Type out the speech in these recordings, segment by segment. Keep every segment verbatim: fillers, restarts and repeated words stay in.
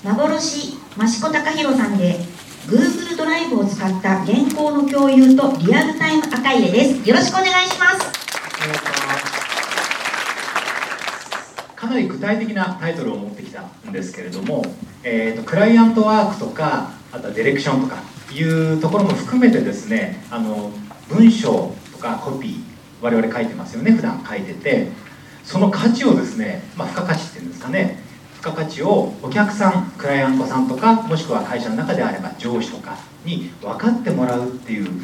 幻益子隆弘さんで Google ドライブを使った原稿の共有とリアルタイム赤入れです。よろしくお願いします。 かなり具体的なタイトルを持ってきたんですけれども、えーと、クライアントワークとか、あとはディレクションとかいうところも含めてですね、あの文章とかコピー我々書いてますよね。普段書いてて、その価値をですね、まあ、付加価値っていうんですかね、付加価値をお客さん、クライアントさんとか、もしくは会社の中であれば上司とかに分かってもらうっていう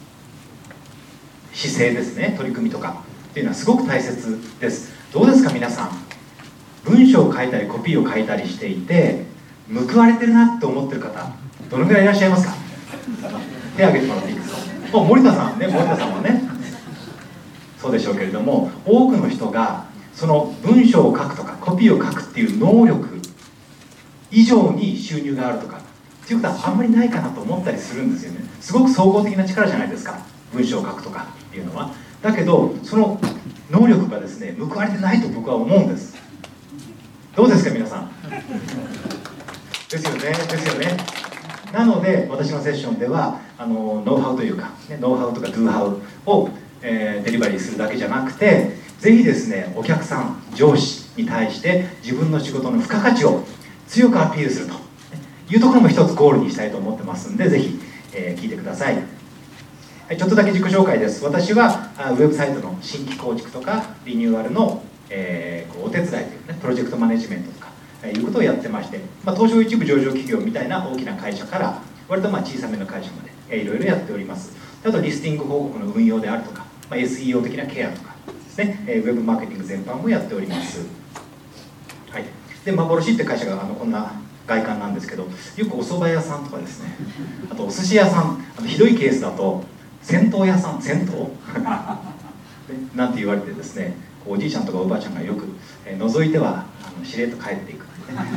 姿勢ですね、取り組みとかっていうのはすごく大切です。どうですか皆さん、文章を書いたりコピーを書いたりしていて報われてるなって思ってる方どのぐらいいらっしゃいますか？手を挙げてもらっていいですか？もう森田さんね、森田さんはねそうでしょうけれども、多くの人がその文章を書くとかコピーを書くっていう能力以上に収入があるとかっていうことはあんまりないかなと思ったりするんですよね。すごく総合的な力じゃないですか、文章を書くとかっていうのは。だけどその能力がですね報われてないと僕は思うんです。どうですか皆さん？ですよね、ですよね。なので私のセッションではあのノウハウというか、ね、ノウハウとかドゥハウを、えー、デリバリーするだけじゃなくて、ぜひですねお客さん、上司に対して自分の仕事の付加価値を強くアピールするというところも一つゴールにしたいと思ってますんで、ぜひ、えー、聞いてください。はい、ちょっとだけ自己紹介です。私はウェブサイトの新規構築とかリニューアルの、えー、お手伝いというね、プロジェクトマネジメントとかいうことをやってまして、まあ、東証一部上場企業みたいな大きな会社から割とまあ小さめの会社まで、えー、いろいろやっております。あとリスティング広告の運用であるとか、まあ、エスイーオー 的なケアとかですね、えー、ウェブマーケティング全般もやっております。はい、で幻って会社があのこんな外観なんですけど、よくお蕎麦屋さんとかですね、あとお寿司屋さん、あとひどいケースだと銭湯屋さん、銭湯なんて言われてですね、おじいちゃんとかおばあちゃんがよく、えー、覗いてはあのしれっと帰っていく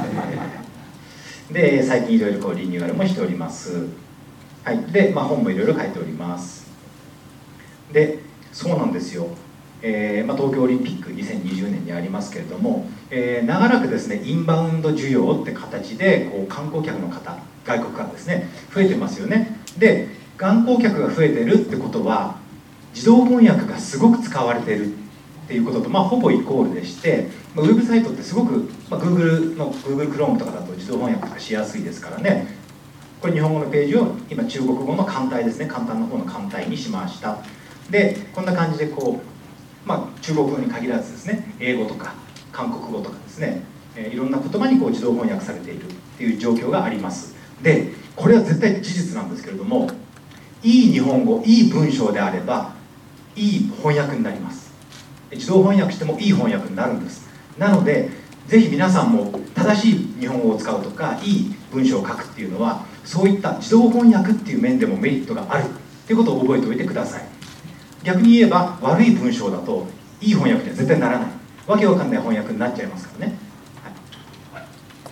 で、最近いろいろこうリニューアルもしております。はい、で、まあ、本もいろいろ書いております。で、そうなんですよ、えーまあ、東京オリンピックにせんにじゅうねんにありますけれども、えー、長らくですねインバウンド需要って形でこう観光客の方、外国からですね増えてますよね。で、観光客が増えてるってことは自動翻訳がすごく使われてるっていうことと、まあ、ほぼイコールでして、ウェブサイトってすごく、まあ、Google の Google Chrome とかだと自動翻訳とかしやすいですからね。これ日本語のページを今中国語の簡体ですね、簡単の方の簡体にしました。で、こんな感じでこう、まあ、中国語に限らずですね、英語とか韓国語とかですね、えー、いろんな言葉にこう自動翻訳されているっていう状況があります。で、これは絶対事実なんですけれども、いい日本語、いい文章であればいい翻訳になります。自動翻訳してもいい翻訳になるんです。なのでぜひ皆さんも正しい日本語を使うとかいい文章を書くっていうのは、そういった自動翻訳っていう面でもメリットがあるっていうことを覚えておいてください。逆に言えば悪い文章だといい翻訳には絶対ならない、わけわかんない翻訳になっちゃいますからね。はい、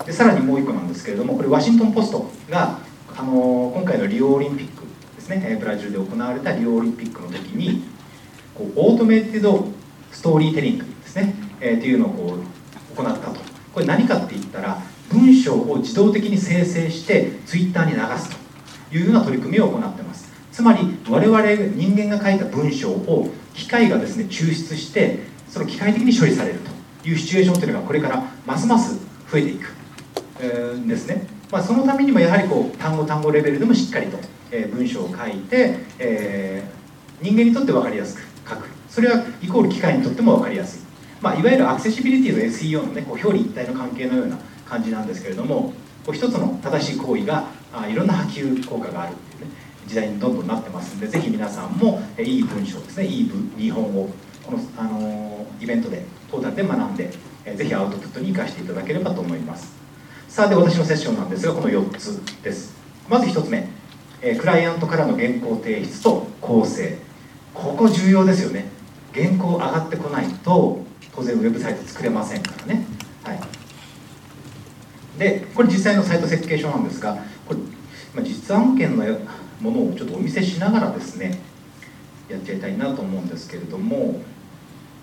でさらにもう一個なんですけれども、これワシントンポストが、あのー、今回のリオオリンピックですね、ブラジルで行われたリオオリンピックの時にこうオートメイテッドストーリーテリングですね、えー、っていうのをこう行ったと。これ何かって言ったら、文章を自動的に生成してツイッターに流すというような取り組みを行っています。つまり我々人間が書いた文章を機械がですね抽出して、その機械的に処理されるというシチュエーションというのがこれからますます増えていく、えー、ですね。まあ、そのためにもやはりこう単語単語レベルでもしっかりと、えー、文章を書いて、えー、人間にとって分かりやすく書く。それはイコール機械にとっても分かりやすい、まあ、いわゆるアクセシビリティの エスイーオー の、ね、こう表裏一体の関係のような感じなんですけれども、こう一つの正しい行為があいろんな波及効果があるっていうね時代にどんどんなってますので、ぜひ皆さんもえいい文章ですね、いい文日本語、この、あのー、イベントでトータルで学んで、えぜひアウトプットに生かしていただければと思います。さあ、で私のセッションなんですが、このよっつです。まずひとつめ、えクライアントからの原稿提出と構成、ここ重要ですよね。原稿上がってこないと当然ウェブサイト作れませんからね。はい、でこれ実際のサイト設計書なんですが、これ、まあ、実案件のものをちょっとお見せしながらですねやっちゃいたいなと思うんですけれども、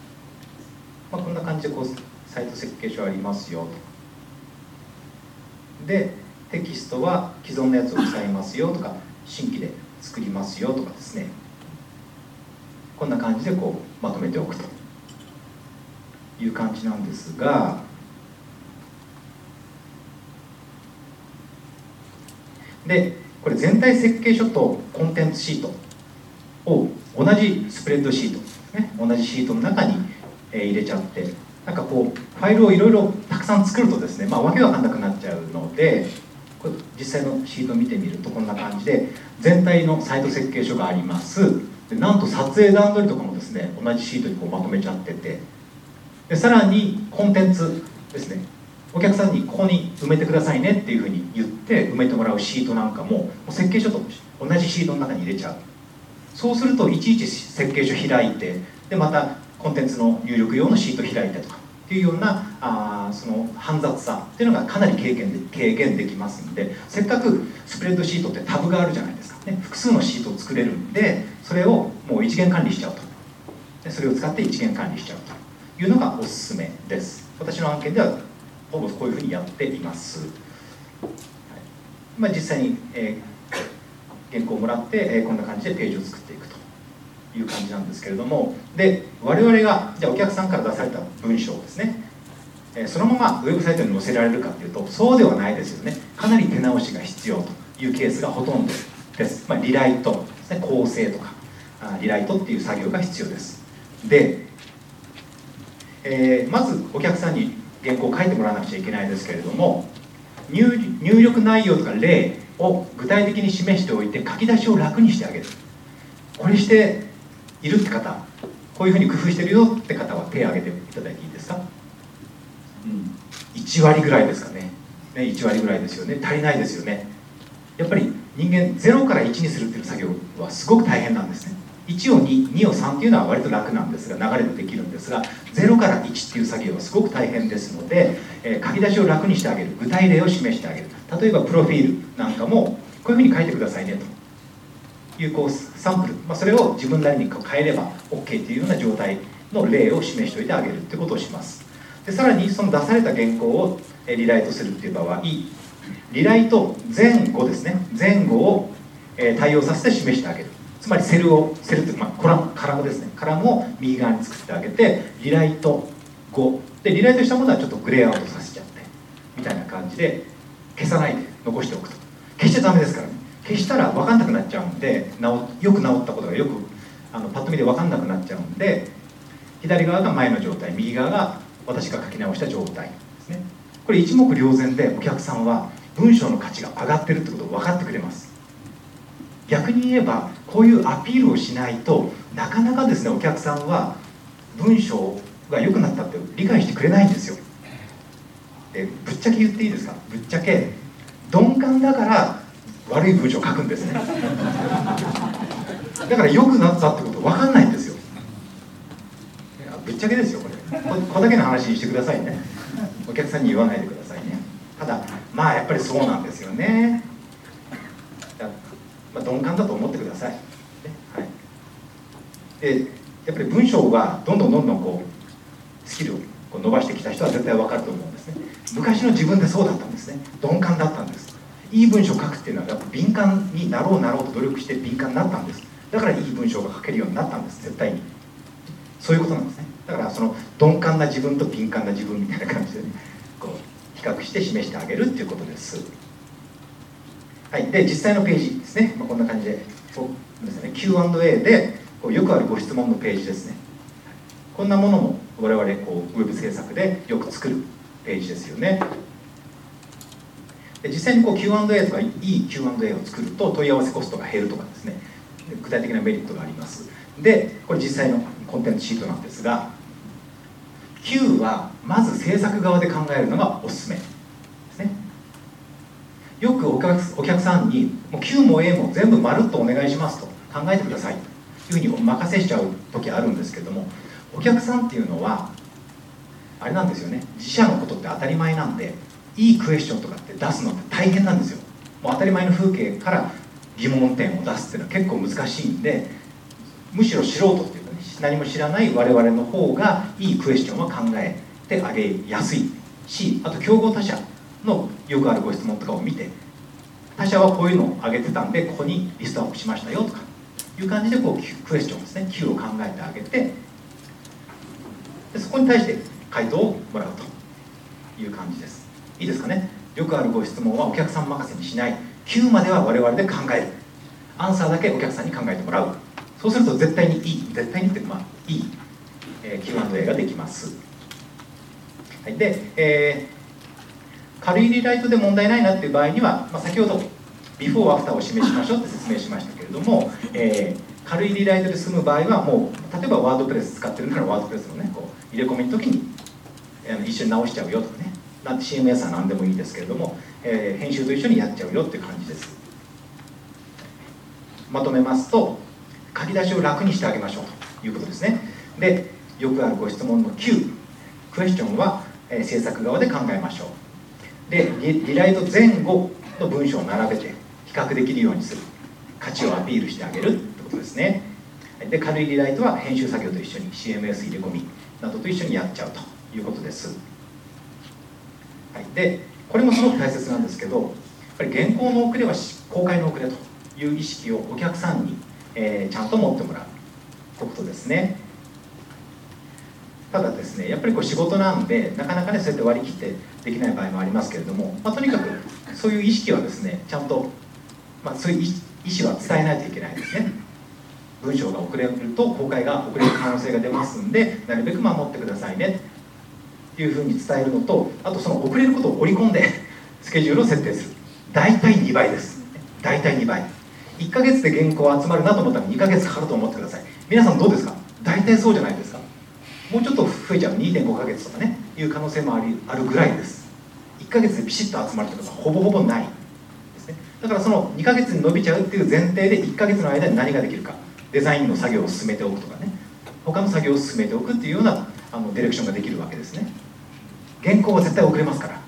まあ、こんな感じでこうサイト設計書ありますよと。 でテキストは既存のやつを使いますよとか、新規で作りますよとかですね、こんな感じでこうまとめておくという感じなんですが、でこれ全体設計書とコンテンツシートを同じスプレッドシートですね、同じシートの中に入れちゃって、なんかこうファイルをいろいろたくさん作るとですね、まあ、わけわかんなくなっちゃうので、これ実際のシートを見てみるとこんな感じで全体のサイト設計書があります。でなんと撮影段取りとかもですね、同じシートにこうまとめちゃってて、でさらにコンテンツですね、お客さんにここに埋めてくださいねっていうふうに言って埋めてもらうシートなんかも設計書と同じシートの中に入れちゃう。そうするといちいち設計書開いて、でまたコンテンツの入力用のシート開いてとかっていうようなあその煩雑さっていうのがかなり軽減で軽減できますので、せっかくスプレッドシートってタブがあるじゃないですか、ね、複数のシートを作れるんで、それをもう一元管理しちゃうと、でそれを使って一元管理しちゃうというのがおすすめです。私の案件ではほぼこういうふうにやっています。はい、まあ、実際に、えー、原稿をもらって、えー、こんな感じでページを作っていくという感じなんですけれども、で我々がじゃあお客さんから出された文章をですね、えー、そのままウェブサイトに載せられるかというとそうではないですよね。かなり手直しが必要というケースがほとんどです。まあ、リライトですね、構成とかあリライトっていう作業が必要です。で、えー、まずお客さんに原稿を書いてもらわなくちゃいけないですけれども、 入, 入力内容とか例を具体的に示しておいて書き出しを楽にしてあげる。これしているって方、こういうふうに工夫してるよって方は手を挙げていただいていいですか？うん、いち割ぐらいですかね。ね、いち割ぐらいですよね。足りないですよね。やっぱり人間ゼロからいちにするっていう作業はすごく大変なんですね。いちをに、にをさんっていうのは割と楽なんですが、流れでできるんですが、ゼロからいちっていう作業はすごく大変ですので、えー、書き出しを楽にしてあげる、具体例を示してあげる。例えばプロフィールなんかもこういうふうに書いてくださいねというこうサンプル、まあ、それを自分なりに変えれば OK というような状態の例を示しておいてあげるということをします。でさらにその出された原稿をリライトするっていう場合、リライト前後ですね、前後を対応させて示してあげる。つまりセルをセルという、まあ、コラムカラムですね、カラムを右側に作ってあげて、リライト後でリライトしたものはちょっとグレーアウトさせちゃってみたいな感じで消さないで残しておくと。消しちゃダメですからね。消したら分かんなくなっちゃうんで、よく治ったことがよくあのパッと見で分かんなくなっちゃうんで、左側が前の状態、右側が私が書き直した状態ですね。これ一目瞭然でお客さんは文章の価値が上がってるってことを分かってくれます。逆に言えばこういうアピールをしないとなかなかですね、お客さんは文章が良くなったって理解してくれないんですよ。でぶっちゃけ言っていいですか？ぶっちゃけ鈍感だから悪い文章を書くんですね。だから良くなったってこと分かんないんですよ。ぶっちゃけですよこれ。ここだけの話にしてくださいね。お客さんに言わないでくださいね。ただまあやっぱりそうなんですよね。まあ、鈍感だと思ってください。はい、でやっぱり文章がどんどんどんどんこうスキルをこう伸ばしてきた人は絶対分かると思うんですね。昔の自分でそうだったんですね。鈍感だったんです。いい文章を書くっていうのはやっぱ敏感になろうなろうと努力して敏感になったんです。だからいい文章が書けるようになったんです。絶対にそういうことなんですね。だからその鈍感な自分と敏感な自分みたいな感じで、ね、こう比較して示してあげるっていうことです。はい、で実際のページですね、まあ、こんな感じでこうです、ね、キューアンドエー でこうよくあるご質問のページですね。こんなものも我々こうウェブ制作でよく作るページですよね。で実際にこう キューアンドエー とかいい キューアンドエー を作ると問い合わせコストが減るとかですね、具体的なメリットがあります。でこれ実際のコンテンツシートなんですが、 Q はまず制作側で考えるのがおすすめですね。よくお客、お客さんにもう Q も A も全部まるっとお願いしますと考えてくださいというふうにお任せしちゃう時あるんですけども、お客さんっていうのはあれなんですよね、自社のことって当たり前なんで、いいクエスチョンとかって出すのって大変なんですよ。もう当たり前の風景から疑問点を出すっていうのは結構難しいんで、むしろ素人っていうかね、何も知らない我々の方がいいクエスチョンは考えてあげやすいし、あと競合他社のよくあるご質問とかを見て、他社はこういうのを挙げてたんでここにリストアップしましたよとかいう感じでこうクエスチョンですね、 Q を考えてあげて、でそこに対して回答をもらうという感じです。いいですかね。よくあるご質問はお客さん任せにしない、 Q までは我々で考える、アンサーだけお客さんに考えてもらう。そうすると絶対にいい、絶対にってまあいい、えー、キューアンドエー ができます。はい、で、えー、軽いリライトで問題ないなっていう場合には、まあ、先ほどビフォーアフターを示しましょうって説明しましたけれども、えー、軽いリライトで済む場合はもう例えばワードプレス使ってるならワードプレスのねこう入れ込みの時に、えー、一緒に直しちゃうよとかね、なんて シーエムエス は何でもいいですけれども、えー、編集と一緒にやっちゃうよっていう感じです。まとめますと、書き出しを楽にしてあげましょうということですね。で、よくあるご質問の Q、クエスチョンは、えー、制作側で考えましょう。で、リ, リライト前後の文章を並べて比較できるようにする、価値をアピールしてあげるってことですね。で、軽いリライトは編集作業と一緒に シーエムエス 入れ込みなどと一緒にやっちゃうということです。はい、で、これもすごく大切なんですけど、やっぱり原稿の遅れは公開の遅れという意識をお客さんに、えー、ちゃんと持ってもらうということですね。ただですね、やっぱりこう仕事なんでなかなかねそうやって割り切ってできない場合もありますけれども、まあ、とにかくそういう意識はですねちゃんと、まあ、そういう意思は伝えないといけないですね。文章が遅れると公開が遅れる可能性が出ますんで、なるべく守ってくださいねっていうふうに伝えるのと、あとその遅れることを織り込んでスケジュールを設定する。大体にばいです。大体にばい。いっかげつで原稿集まるなと思ったらにかげつかかると思ってください。皆さんどうですか？大体そうじゃないですか。もうちょっと増えちゃう にてんごかげつとかねいう可能性もありあるぐらいです。いっかげつでピシッと集まるってことはほぼほぼないですね。だからそのにかげつに伸びちゃうっていう前提でいっかげつの間に何ができるか、デザインの作業を進めておくとかね、他の作業を進めておくっていうようなあのディレクションができるわけですね。原稿は絶対遅れますから。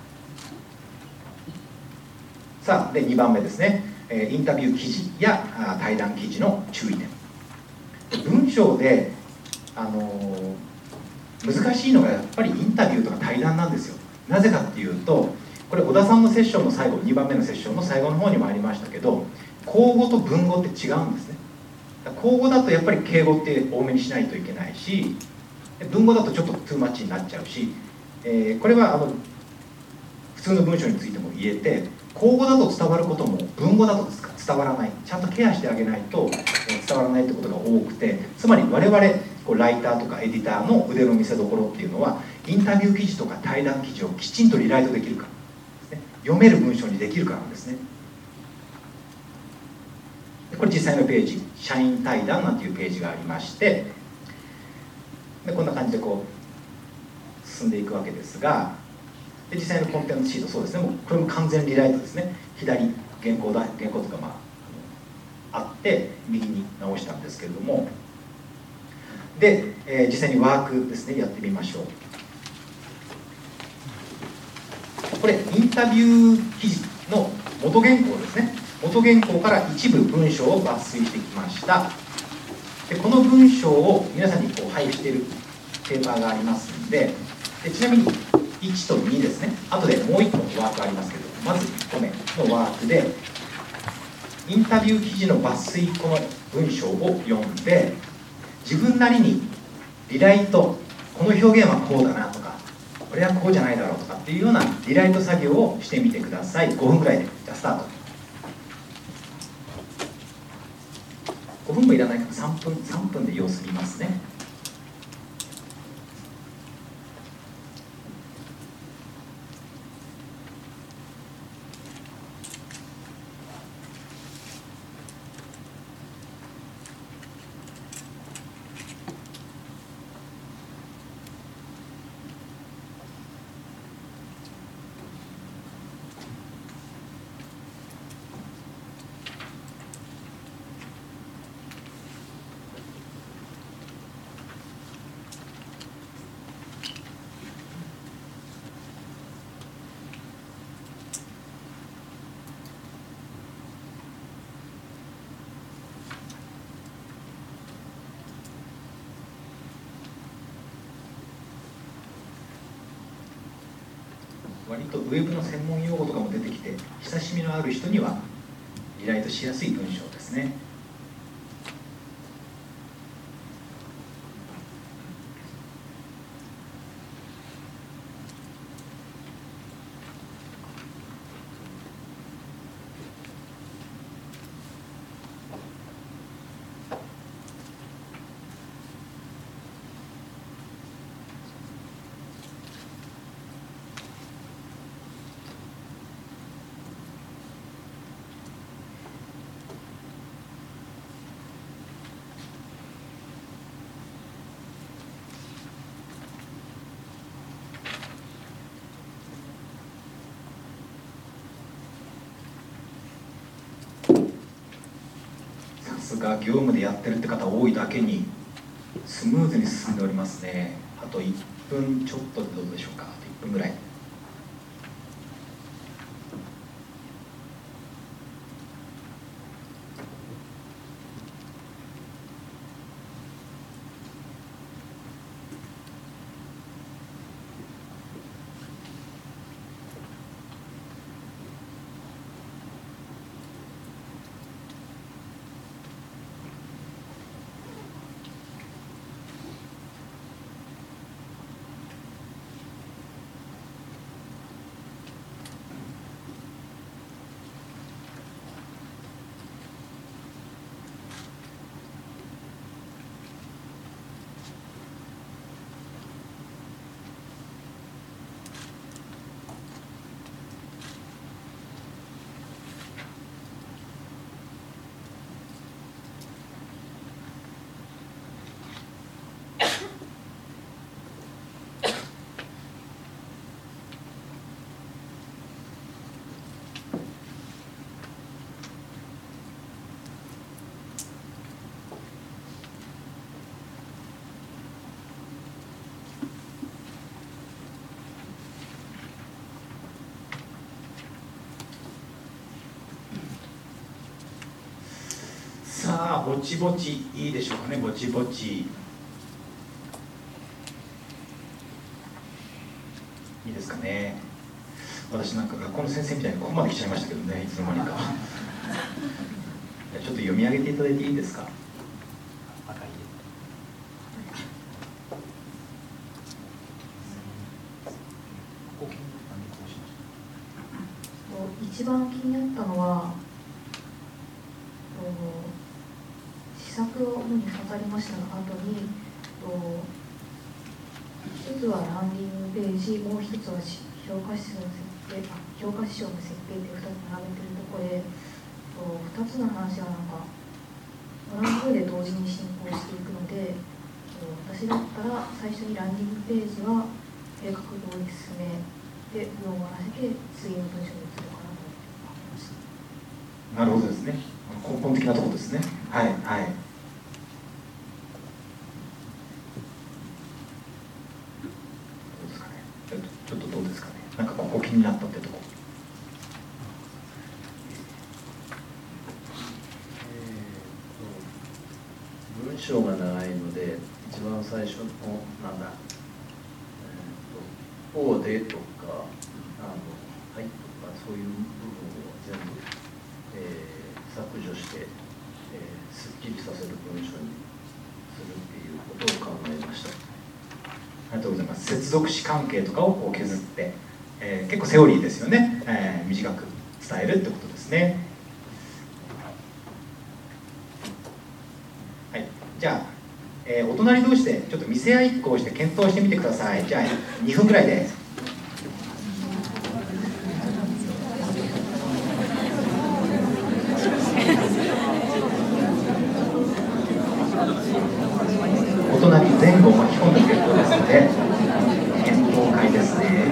さあ、でにばんめですね、インタビュー記事や対談記事の注意点。文章で、あのー、難しいのがやっぱりインタビューとか対談なんですよ。なぜかっていうと、これ小田さんのセッションの最後、にばんめのセッションの最後の方にもありましたけど、口語と文語って違うんですね。口語だとやっぱり敬語って多めにしないといけないし、文語だとちょっとトゥーマッチになっちゃうし、えー、これはあの普通の文章についても言えて、口語だと伝わることも文語だと伝わらない、ちゃんとケアしてあげないと伝わらないってことが多くて、つまり我々こうライターとかエディターの腕の見せ所っていうのは、インタビュー記事とか対談記事をきちんとリライトできるかですね、読める文章にできるからなんですね。これ実際のページ、社員対談なんていうページがありまして、でこんな感じでこう進んでいくわけですが、で実際のコンテンツシート、そうですね、もうこれも完全リライトですね。左原稿だ原稿とかまああって右に直したんですけれども、で、えー、実際にワークですね、やってみましょう。これインタビュー記事の元原稿ですね。元原稿から一部文章を抜粋してきました。でこの文章を皆さんにこう配布しているペーパーがありますので、でちなみにいちとにですね、後でもういっこのワークありますけど、まずいっこめのワークでインタビュー記事の抜粋この文章を読んで、自分なりにリライト、この表現はこうだなとか、これはこうじゃないだろうとかっていうようなリライト作業をしてみてください。ごふんぐらいで。じゃあスタート。ごふんもいらないからさんぷん、さんぷんで様子見ますね。 割とウェブの専門用語とかも出てきて、親しみのある人にはリライトしやすい文章ですね。さすが業務でやってるって方多いだけにスムーズに進んでおりますね。あといっぷんちょっとでどうでしょうか。あといっぷんぐらい。さあ、ぼちぼちいいでしょうかね。ぼちぼちいいですかね。私なんか学校の先生みたいにここまで来ちゃいましたけどね、いつの間にか。ちょっと読み上げていただいていいですか。 一番気になったのは施策を主に刺さりましたの後に、一つはランディングページ、もう一つは評価指標の設定、あ評価指標の設定でふたつ並べているところで、ふたつの話はなんか同じ風で同時に進行していくので、私だったら最初にランディングページは計画通り進めで上を終わらせて次の文章に移るかなと思いました。 なるほどですね。根本的なところですね。はいはい。どうですかね。ちょっとどうですかね。なんかここ気になったってとこ。 えー、と文章が長いので一番最初のなんだ、えー、と「おうで」とか「あのはい」とかそういう部分を全部、えー、削除して、えー、すっきりさせる文章にするっていうことを考えました。 ありがとうございます。接続詞関係とかをこう削って、えー、結構セオリーですよね、えー、短く伝えるってことですね。はい、じゃあ、えー、お隣同士でちょっと見せ合いっこをして検討してみてください。じゃあにふんぐらいで。お隣前後を巻き込んだ結構ですので検討会ですね。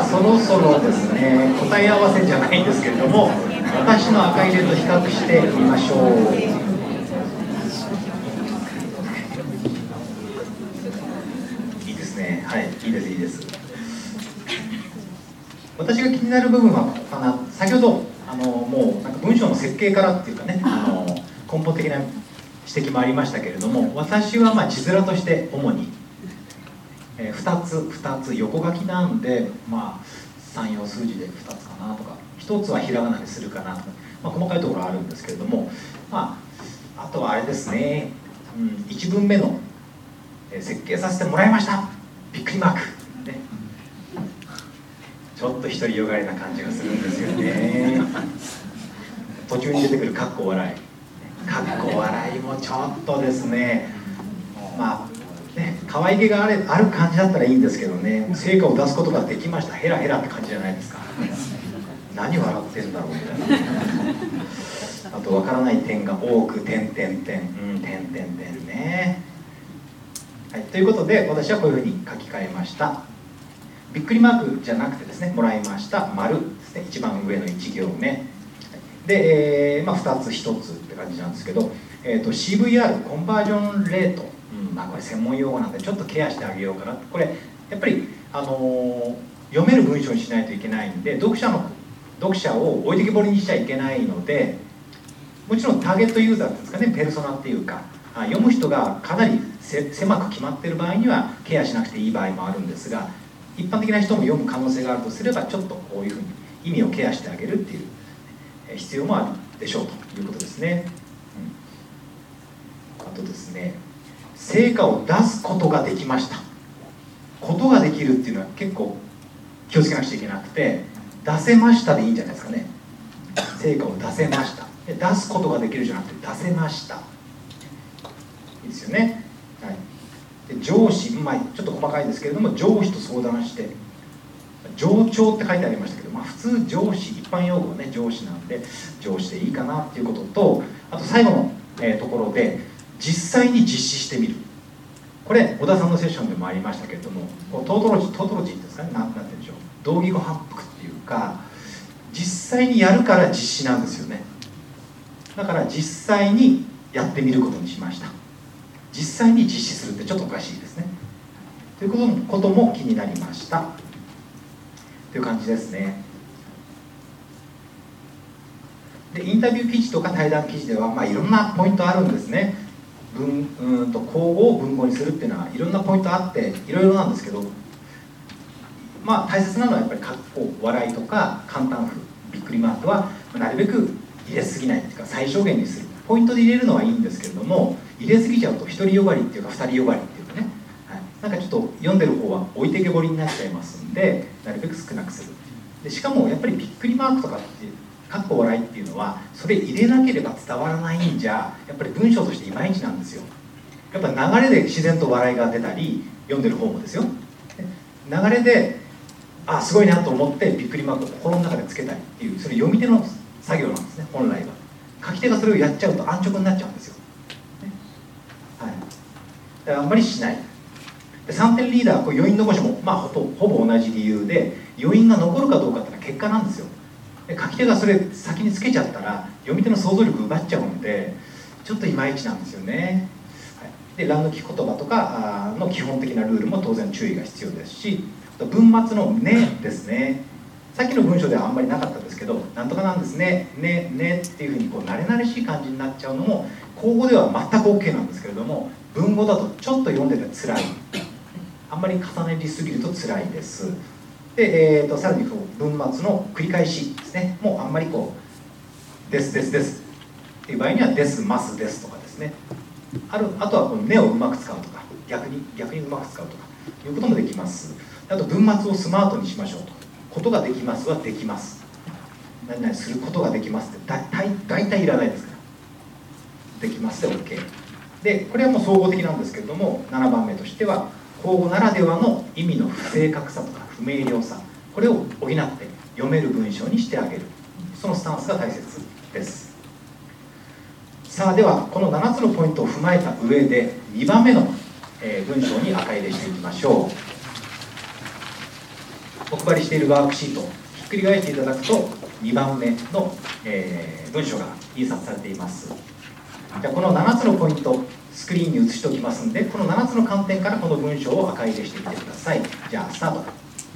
そろそろですね、答え合わせじゃないんですけれども、私の赤入れと比較してみましょう。いいですね、はい、いいですいいです。私が気になる部分はここかな。先ほどあのもうなんか文章の設計からっていうかね、あの根本的な指摘もありましたけれども、私はまあ字面として主に、えー、ふたつふたつ横書きなんで、まあさんよん数字でふたつかなとか、ひとつはひらがなにするかなとか、まあ、細かいところはあるんですけれども、まあ、あとはあれですね、うん、いち文目の、えー、設計させてもらいましたびっくりマーク、ね、ちょっと独りよがりな感じがするんですよね。途中に出てくるかっこ笑い、かっこ笑いもちょっとですね、まあね、可愛げがある、ある感じだったらいいんですけどね、成果を出すことができました、ヘラヘラって感じじゃないですか。何笑ってんだろうみたいな。あと分からない点が多く、点点点、うん、点点点ね。はい、ということで私はこういうふうに書き換えました。びっくりマークじゃなくてですね、もらいました丸ですね、一番上のいち行目で、えーまあ、ふたつひとつって感じなんですけど、えー、と シーブイアール コンバージョンレート、うん、まあこれ専門用語なんでちょっとケアしてあげようかな。これやっぱり、あのー、読める文章にしないといけないんで、読者の読者を置いてけぼりにしちゃいけないので、もちろんターゲットユーザーっていうんですかね、ペルソナっていうか、読む人がかなりせ狭く決まっている場合にはケアしなくていい場合もあるんですが、一般的な人も読む可能性があるとすれば、ちょっとこういうふうに意味をケアしてあげるっていう必要もあるでしょうということですね。うん、あとですね、成果を出すことができましたことができるっていうのは結構気をつけなくちゃいけなくて、出せましたでいいんじゃないですかね。成果を出せました、で出すことができるじゃなくて出せました、いいですよね。はい、で上司、まあ、ちょっと細かいですけれども、上司と相談して、上長って書いてありましたけど、まあ、普通上司、一般用語はね上司なんで上司でいいかなっていうことと、あと最後の、えー、ところで実際に実施してみる。これ小田さんのセッションでもありましたけれども、こうトートロジートートロジーですかね、なんて言うんでしょう、同義語反復っていうか、実際にやるから実施なんですよね。だから実際にやってみることにしました。実際に実施するってちょっとおかしいですね。ということも気になりましたという感じですね。でインタビュー記事とか対談記事では、まあ、いろんなポイントあるんですね。文うんと口語を文語にするっていうのはいろんなポイントあっていろいろなんですけど、まあ大切なのはやっぱり括弧笑いとか簡単符びっくりマークはなるべく入れすぎないっていうか最小限にする。ポイントで入れるのはいいんですけれども、入れすぎちゃうと独りよがりっていうか二人よがりっていうかね、はい、なんかちょっと読んでる方は置いてけぼりになっちゃいますんで、なるべく少なくする。でしかもやっぱりびっくりマークとかっていうかっこ笑いっていうのはそれ入れなければ伝わらないんじゃやっぱり文章としていまいちなんですよ。やっぱ流れで自然と笑いが出たり、読んでる方もですよ、流れであすごいなと思ってびっくりマークを心の中でつけたりっていう、それ読み手の作業なんですね本来は。書き手がそれをやっちゃうと安直になっちゃうんですよ、ね、はい、だからあんまりしない。でさんてんリーダー、これ余韻残しも、まあ、ほぼほぼ同じ理由で、余韻が残るかどうかっていうのは結果なんですよ。で書き手がそれ先につけちゃったら読み手の想像力奪っちゃうんで、ちょっといまいちなんですよね。はい、で乱抜き言葉とかの基本的なルールも当然注意が必要ですし、文末の「ね」ですね。さっきの文章ではあんまりなかったですけど、なんとかなんですね、ね、ねっていうふうにこう慣れ慣れしい感じになっちゃうのも、口語では全く OK なんですけれども、文語だとちょっと読んでて辛い。あんまり重ねりすぎると辛いです。で、えー、とさらにこう文末の繰り返しですね、もうあんまりこう、ですですですっていう場合には、ですますですとかですね。あるあとはこのねをうまく使うとか、逆に逆にうまく使うとかいうこともできます。あと文末をスマートにしましょうと。ことができますはできます。何々することができますって大体大体いらないですから。できますで OK。で、これはもう総合的なんですけれども、ななばんめとしては、口語ならではの意味の不正確さとか不明瞭さ、これを補って読める文章にしてあげる。そのスタンスが大切です。さあ、ではこのななつのポイントを踏まえた上でにばんめの、えー、文章に赤入れしていきましょう。 お配りしているワークシートひっくり返していただくとにばんめの、えー文章が印刷されています。じゃあこのななつのポイントスクリーンに映しておきますので、このななつの観点からこの文章を赤入れしてみてください。じゃあスタート。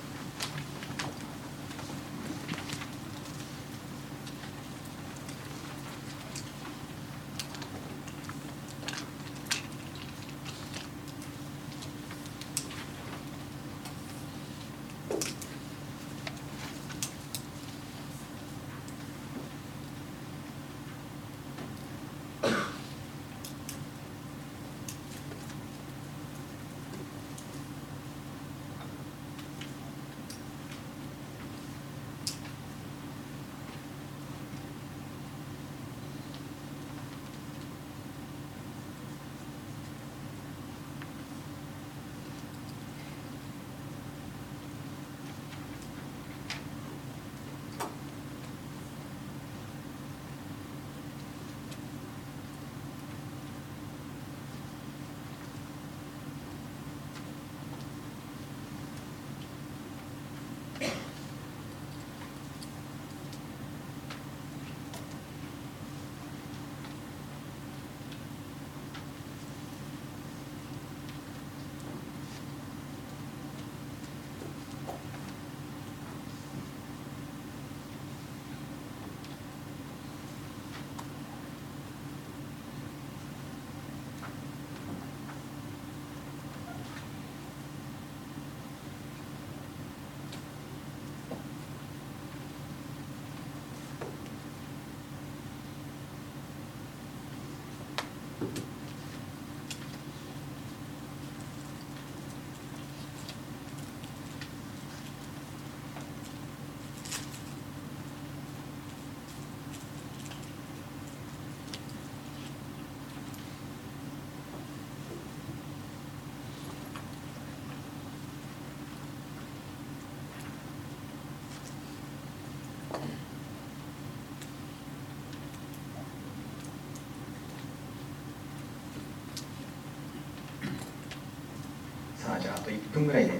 さあじゃああといっぷんぐらいで。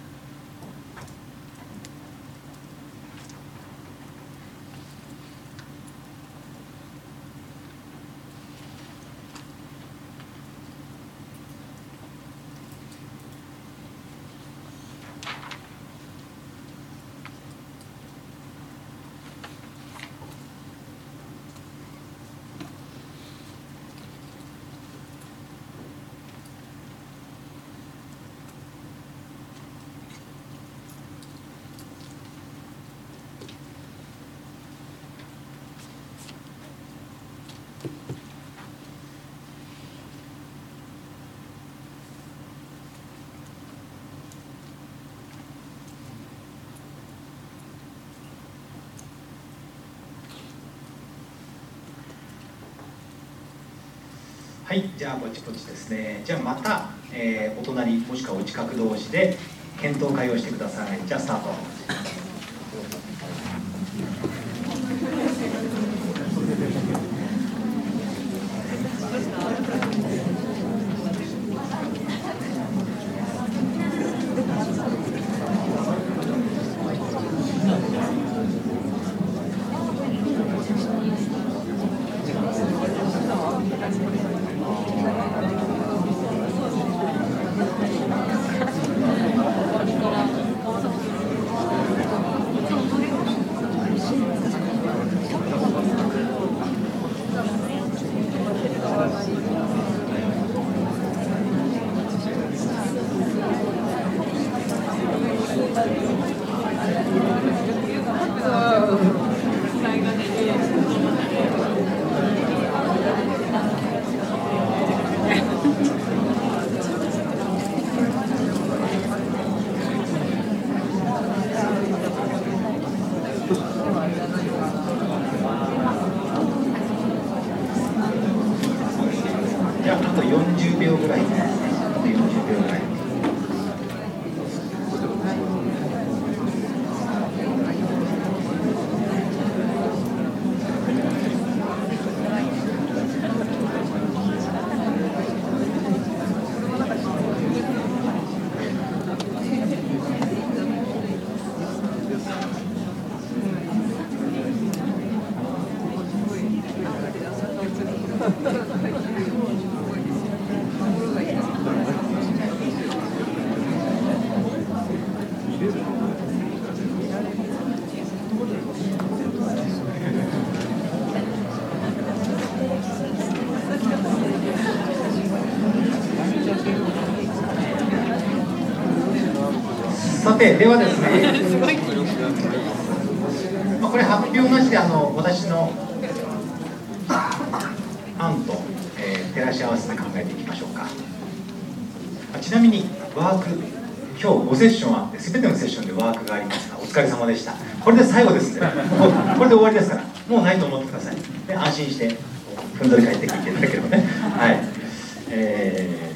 はい、じゃあぼちぼちですね。じゃあまた、えー、お隣もしくはお近く同士で検討会をしてください。じゃあスタート。じゃああとよんじゅうびょうぐらいですね。あとよんじゅうびょうぐらい。 でではですね、まあ、これ発表なしであの私の案と、えー、照らし合わせて考えていきましょうか。ちなみにワーク、今日ごセッションあって、すべてのセッションでワークがありました。お疲れ様でした。これで最後ですね。もうこれで終わりですから、もうないと思ってください。で、安心してふんぞり返ってきていただければね。はい。え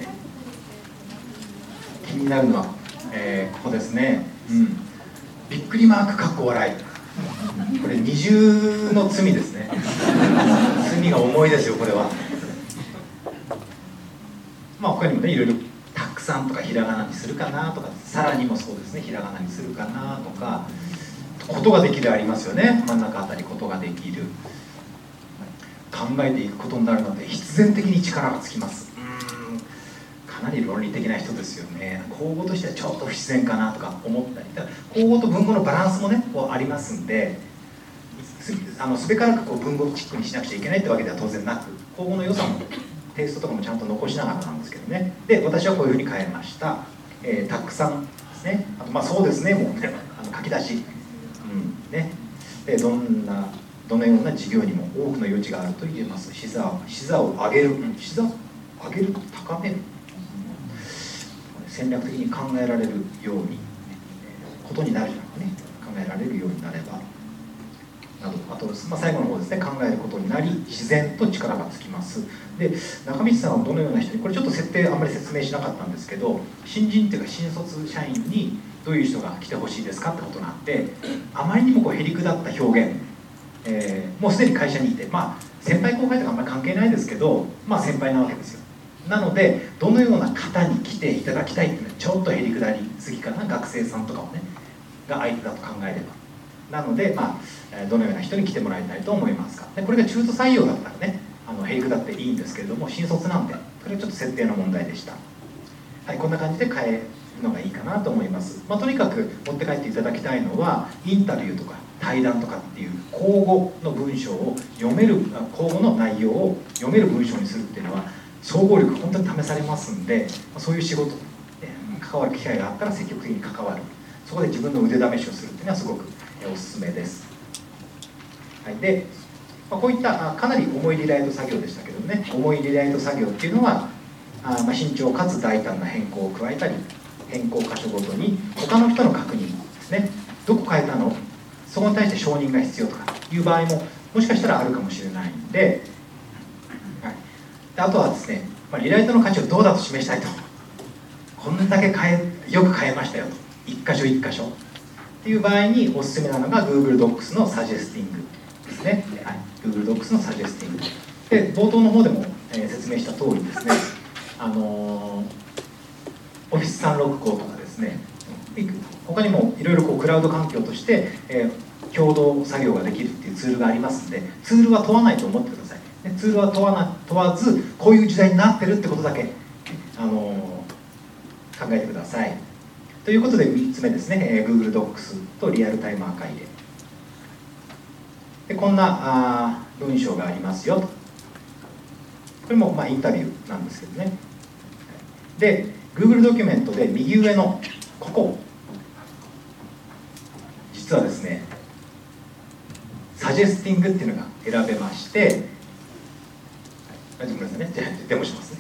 ー、気になるのは、えー、ここですね。うん。びっくりマークかっこ笑い。これ二重の罪ですね。罪が重いですよ、これは。まあ他にもね、いろいろたくさんとかひらがなにするかなとか、さらにもそうですね、ひらがなにするかなとか、ことができるありますよね。真ん中あたりことができる。考えていくことになるので必然的に力がつきます。うーん、かなり論理的な人ですよね。口語としてはちょっと不自然かなとか思ったり、口語と文語のバランスもねこうありますんで、すあのすべからくこう文語チックにしなくちゃいけないってわけでは当然なく、口語の良さもテイストとかもちゃんと残しながらなんですけどね。で、私はこういうふうに変えました。えー、たくさんですね。あとまあそうですね、もうね、あの書き出し、うんね、でどんなどのような事業にも多くの余地があると言えます。視座を視座を上げる、視座を上げる、高める、戦略的に考えられるようにことになるじゃなくてね、考えられるようになればなど、あと、まあ、最後の方ですね、考えることになり自然と力がつきます。で、中道さんはどのような人に、これちょっと設定あんまり説明しなかったんですけど、新人っていうか新卒社員にどういう人が来てほしいですかってことがあって、あまりにもこうへりくだった表現、えー、もうすでに会社にいて、まあ先輩後輩とかあんまり関係ないですけど、まあ先輩なわけですよ。なのでどのような方に来ていただきたいっていうのはちょっとへりくだりすぎかな、学生さんとかもねが相手だと考えれば。なので、まあ、どのような人に来てもらいたいと思いますか。でこれが中途採用だったらね、あのへりくだっていいんですけれども、新卒なんでこれはちょっと設定の問題でした。はい、こんな感じで変えるのがいいかなと思います。まあ、とにかく持って帰っていただきたいのは、インタビューとか対談とかっていう口語の文章を読める、口語の内容を読める文章にするっていうのは総合力本当に試されますんで、そういう仕事に関わる機会があったら積極的に関わる、そこで自分の腕試しをするっていうのはすごくおすすめです。はい、で、まあ、こういったかなり重いリライト作業でしたけどね、重いリライト作業っていうのはあまあ慎重かつ大胆な変更を加えたり、変更箇所ごとに他の人の確認ですね、どこ変えたの、そこに対して承認が必要とかいう場合ももしかしたらあるかもしれないんで、はい、であとはですね、まあ、リライトの価値をどうだと示したいと、こんだけ変えよく変えましたよと、一箇所一箇所っていう場合におすすめなのが Google Docs のサジェスティングですね。はい、Google Docs のサジェスティングで、冒頭の方でも、えー、説明した通りですね、あのー、Office さんろくごとかですね、他にもいろいろこうクラウド環境として、えー、共同作業ができるっていうツールがありますんで、ツールは問わないと思ってください。でツールは問わな問わず、こういう時代になってるってことだけ、あのー、考えてください。ということでみっつめですね、えー、Google Docs とリアルタイムアーカイブで、こんなあ文章がありますよと。これもまあインタビューなんですけどね。で Google ドキュメントで右上のここ、実はですねサジェスティングっていうのが選べまして、ごめんなさいね、じゃあデモしますね。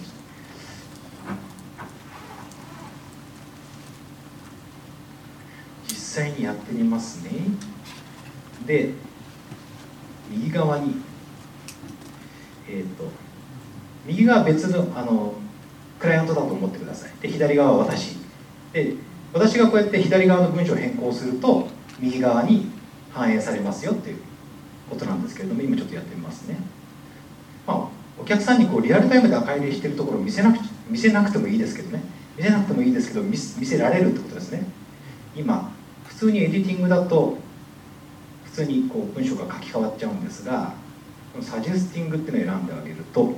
実際にやってみますね。で右側に、えーと、右側は別の、あのクライアントだと思ってください。で左側は私で、私がこうやって左側の文章を変更すると右側に反映されますよっていうことなんですけれども、今ちょっとやってみますね。まあ、お客さんにこうリアルタイムで赤入れしてるところを見せなく見せなくてもいいですけどね、見せなくてもいいですけど見見せられるってことですね。今普通にエディティングだと普通にこう文章が書き換わっちゃうんですが、このサジェスティングっていうのを選んであげると、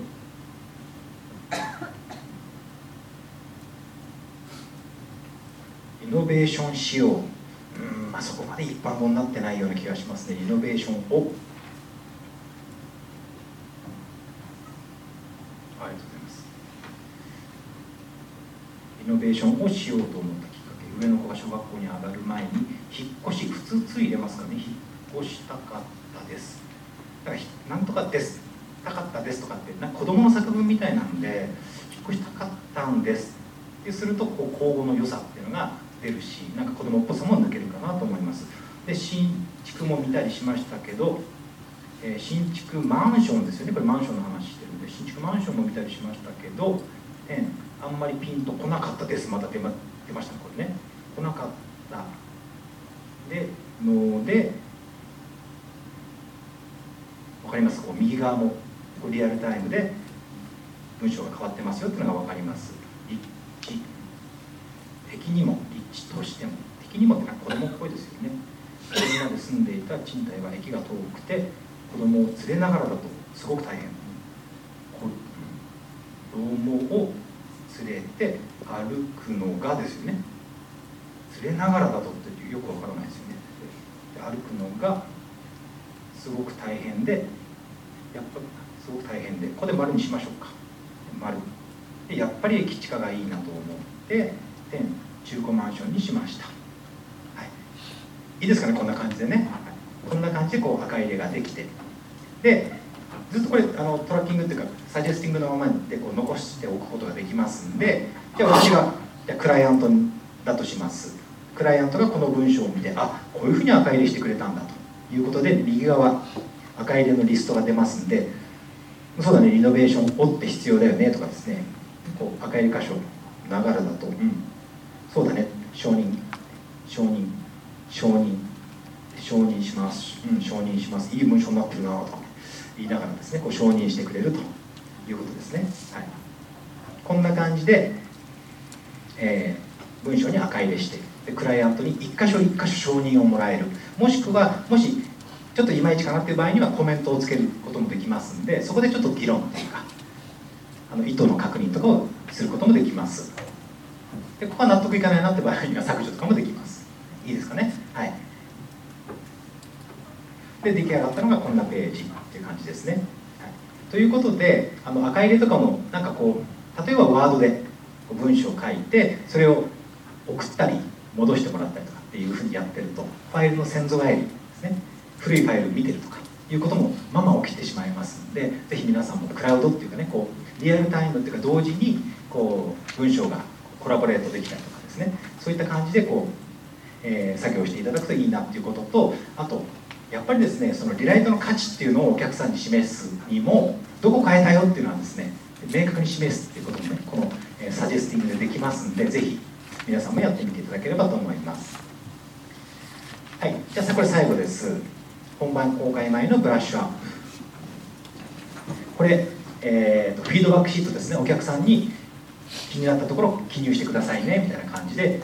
イノベーション仕様、うん、まあ、そこまで一般語になってないような気がしますね。イノベーションを、ありがとうございます。イノベーションをしようと思ったきっかけ、 上の子が小学校に上がる前に引っ越し、普通「つ」入れますからね、引っ越したかったです、だから「なんとかです」「たかったです」とかってなんか子供の作文みたいなんで「引っ越したかったんです」ってするとこう口語の良さっていうのが出るし、なんか子供っぽさも抜けるかなと思います。で新築も見たりしましたけど、えー、新築マンションですよね、これマンションの話してるんで新築マンションも見たりしましたけど、えー、あんまりピンとこなかったです。また出ま出ましたね、これね。来なかったでので分かります。こう右側もこうリアルタイムで文章が変わってますよっていうのが分かります。立地、敵にも立地としても、敵にもってなんか子供っぽいですよね。みんなで住んでいた賃貸は駅が遠くて子供を連れながらだとすごく大変。子供を連れて歩くのがですよね。連れながらだとってよくわからないですよね。で歩くのがすごく大変で、やっぱすごく大変で、ここで丸にしましょうか。丸でやっぱり駅近がいいなと思って点中古マンションにしました。はい、いいですかね、こんな感じでね。こんな感じでこう赤入れができて、でずっとこれあのトラッキングっていうかサジェスティングのままでこう残しておくことができますんで、じゃあ私がじゃあクライアントだとします。クライアントがこの文章を見て、あ、こういうふうに赤入れしてくれたんだということで右側赤入れのリストが出ますんで、そうだね、リノベーションをって必要だよねとかですね、こう赤入れ箇所ながらだと、うん、そうだね、承認承認承認承認します、うん、承認します、いい文章になってるなとか言いながらですね、こう承認してくれるということですね。はい、こんな感じで、えー、文章に赤入れしてでクライアントに一箇所一箇所承認をもらえる、もしくはもしちょっといまいちかなっていう場合にはコメントをつけることもできますんで、そこでちょっと議論っていうかあの意図の確認とかをすることもできます。でここは納得いかないなって場合には削除とかもできます。いいですかね。はい、で出来上がったのがこんなページっていう感じですね。はい、ということであの赤入れとかもなんかこう例えばワードで文章を書いてそれを送ったり戻してもらったりとかっていうふうにやってるとファイルの先祖返りですね、古いファイルを見てるとかいうこともまま起きてしまいますので、ぜひ皆さんもクラウドっていうかね、こうリアルタイムっていうか同時にこう文章がコラボレートできたりとかですね、そういった感じでこう、えー、作業していただくといいなっていうことと、あとやっぱりですね、そのリライトの価値っていうのをお客さんに示すにもどこ変えたよっていうのはですね明確に示すっていうこともね、この、えー、サジェスティングでできますんで、ぜひ皆さんもやってみていただければと思います。はい、じゃあこれ最後です。本番公開前のブラッシュアップ、これ、えーと、フィードバックシートですね。お客さんに気になったところ記入してくださいねみたいな感じで、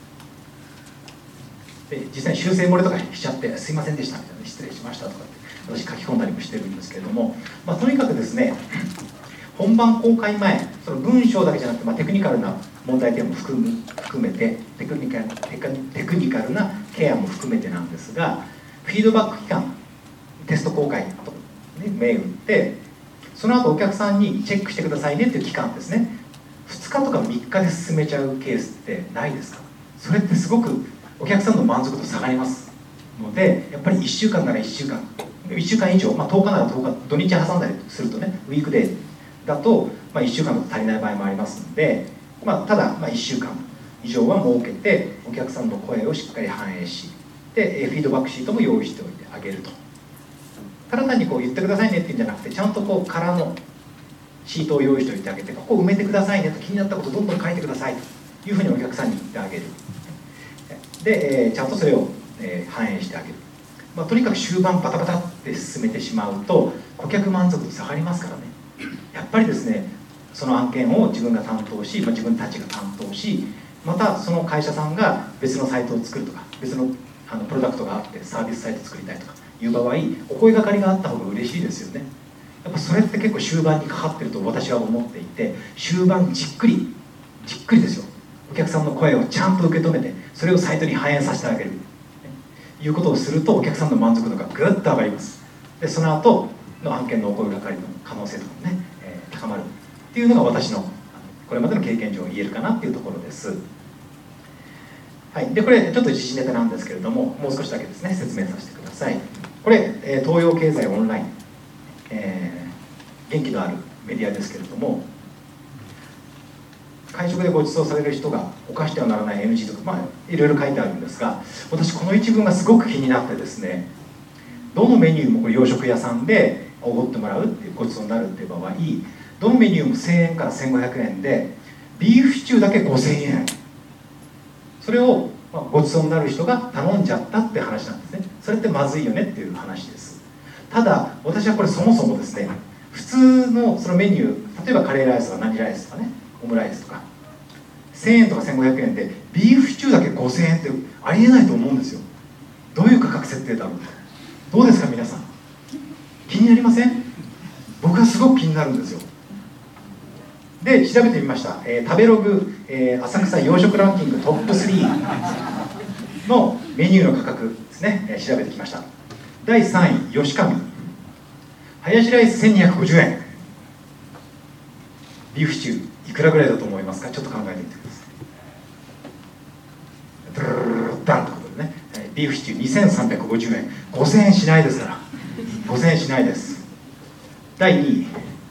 で実際に修正漏れとかしちゃってすいませんでしたみたいな、失礼しましたとかって私書き込んだりもしてるんですけれども、まあ、とにかくですね本番公開前、その文章だけじゃなくて、まあ、テクニカルな問題点も含む含めてテクニカルテクテクニカルなケアも含めてなんですが、フィードバック期間、テスト公開と、ね、メール打って、その後お客さんにチェックしてくださいねっていう期間ですね。ふつかとかみっかで進めちゃうケースってないですか？それってすごくお客さんの満足度下がりますので、やっぱりいっしゅうかんならいっしゅうかん、いっしゅうかん以上、まあ、とおかならとおか、土日挟んだりするとね、ウィークデーだと、まあ、いっしゅうかんだと足りない場合もありますので、まあ、ただ、まあ、いっしゅうかん以上は設けてお客さんの声をしっかり反映し、でフィードバックシートも用意しておいてあげると。ただ単にこう言ってくださいねっていうんじゃなくて、ちゃんとこう空のシートを用意しておいてあげて、ここを埋めてくださいねと、気になったことどんどん書いてくださいというふうにお客さんに言ってあげる。で、えー、ちゃんとそれを、えー、反映してあげる。まあ、とにかく終盤バタバタって進めてしまうと顧客満足度下がりますからね。やっぱりですね、その案件を自分が担当し、まあ、自分たちが担当し、またその会社さんが別のサイトを作るとか、別のあのプロダクトがあってサービスサイト作りたいとかいう場合、お声がかりがあった方が嬉しいですよね。やっぱそれって結構終盤にかかってると私は思っていて、終盤じっくりじっくりですよ、お客さんの声をちゃんと受け止めて、それをサイトに反映させてあげるいうことをすると、お客さんの満足度がぐっと上がります。でその後の案件のお声がかりの可能性とかもね、えー、高まるっていうのが私のこれまでの経験上言えるかなっていうところです。 はい、でこれちょっと時事ネタなんですけれども、もう少しだけですね説明させてください。これ、えー、東洋経済オンライン、えー、元気のあるメディアですけれども、会食でご馳走される人が犯してはならない エヌジー とか、まあ、いろいろ書いてあるんですが、私この一文がすごく気になってですね、どのメニューもこれ洋食屋さんでおごってもらうっていうご馳走になるっていう場合、どのメニューもせんえんからせんごひゃくえんで、ビーフシチューだけごせんえん、それをご馳走になる人が頼んじゃったって話なんですね。それってまずいよねっていう話です。ただ私はこれそもそもですね、普通のそのメニュー、例えばカレーライスとか何ライスとかね、オムライスとかせんえんとかせんごひゃくえんでビーフシチューだけごせんえんってありえないと思うんですよ。どういう価格設定だろうと。どうですか皆さん、気になりません？僕はすごく気になるんですよ。で調べてみました、えー、食べログ、えー、浅草洋食ランキングトップスリーのメニューの価格ですね、えー、調べてきました。だいさんい吉上、ハヤシライスせんにひゃくごじゅうえん、ビーフシチューいくらぐらいだと思いますか？ちょっと考えてみてください。ドゥルルルルダンということでね、ビーフシチューにせんさんびゃくごじゅうえん、ごせんえんしないですから、ごせんえんしないです。だいにい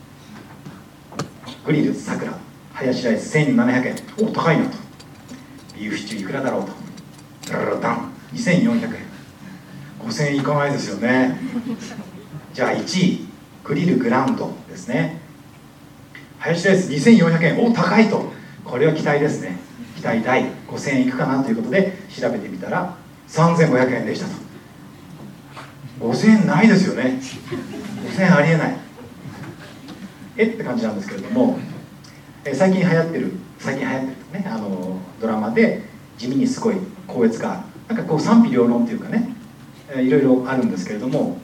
グリルさくら、ハヤシライスせんななひゃくえん、お高いなと。ビーフシチューいくらだろうと、ドゥルルルダンにせんよんひゃくえん、ごせんえんいかないですよね。じゃあいちいグリルグランドですね、ハヤシライスにせんよんひゃくえん、お高いと。これは期待ですね。期待大、ごせんえんいくかなということで調べてみたらさんぜんごひゃくえんでしたと。ごせんえんないですよね。ごせんえんありえない。えって感じなんですけれども、え最近流行ってる最近流行ってるね、あのドラマで地味にすごい高越がなんかこう賛否両論っていうかね、えいろいろあるんですけれども、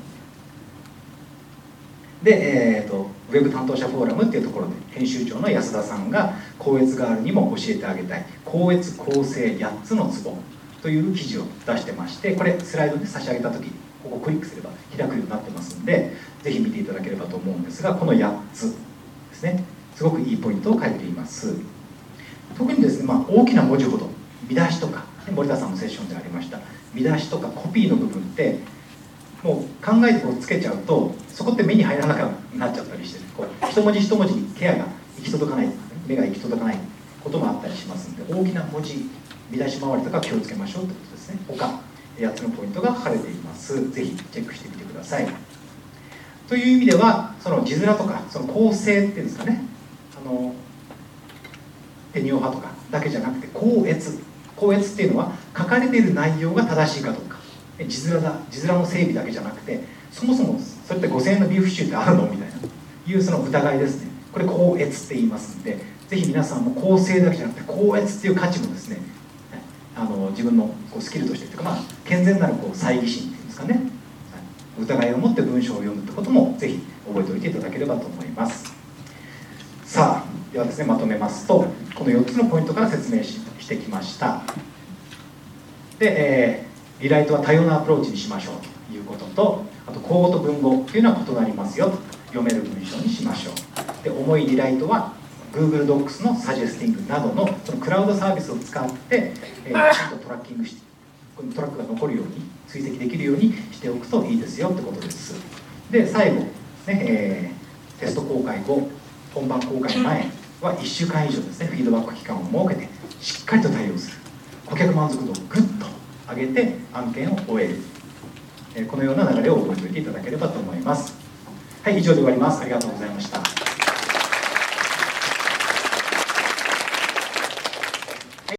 で、えーと、ウェブ担当者フォーラムっていうところで編集長の安田さんが高越ガールにも教えてあげたい高越構成やっつのツボという記事を出してまして、これスライドで差し上げた時ここをクリックすれば開くようになってますんで、ぜひ見ていただければと思うんですが、このやっつですね、すごくいいポイントを書いています。特にですね、まあ、大きな文字ほど見出しとか、森田さんのセッションでありました見出しとかコピーの部分ってもう考えてこうつけちゃうと、そこって目に入らなくなっちゃったりして、こう一文字一文字にケアが行き届かない、目が行き届かないこともあったりしますので、大きな文字見出し回りとか気をつけましょうということですね。他やっつのポイントが書かれています。ぜひチェックしてみてください。という意味では、その字面とかその構成っていうんですかね、あのテニオ派とかだけじゃなくて、校閲校閲っていうのは書かれている内容が正しいかどうか、字面だ字面の整備だけじゃなくて、そもそもそれってごせんえんのビーフシチューってあるのみたいないうその疑いですね。これ校閲って言いますので、ぜひ皆さんも構成だけじゃなくて校閲っていう価値もですね、あの自分のこうスキルとしてというか、まあ、健全なるこう猜疑心っていうんですかね、疑いを持って文章を読むってこともぜひ覚えておいていただければと思います。さあ、ではですね、まとめますと、このよっつのポイントから説明 し, してきました。で、えー、リライトは多様なアプローチにしましょうということと、あと口語と文語というのは異なりますよと、読める文章にしましょう。で、重いリライトは Google ドックス のサジェスティングなどのそのクラウドサービスを使って、えー、きちんとトラッキングして、このトラックが残るように追跡できるようにしておくといいですよってことです。で、最後、ねえー、テスト公開後、本番公開前はいっしゅうかん以上ですね、フィードバック期間を設けてしっかりと対応する、顧客満足度をぐっと上げて案件を終える、えー、このような流れを覚えておいていただければと思います。はい、以上で終わります。ありがとうございました。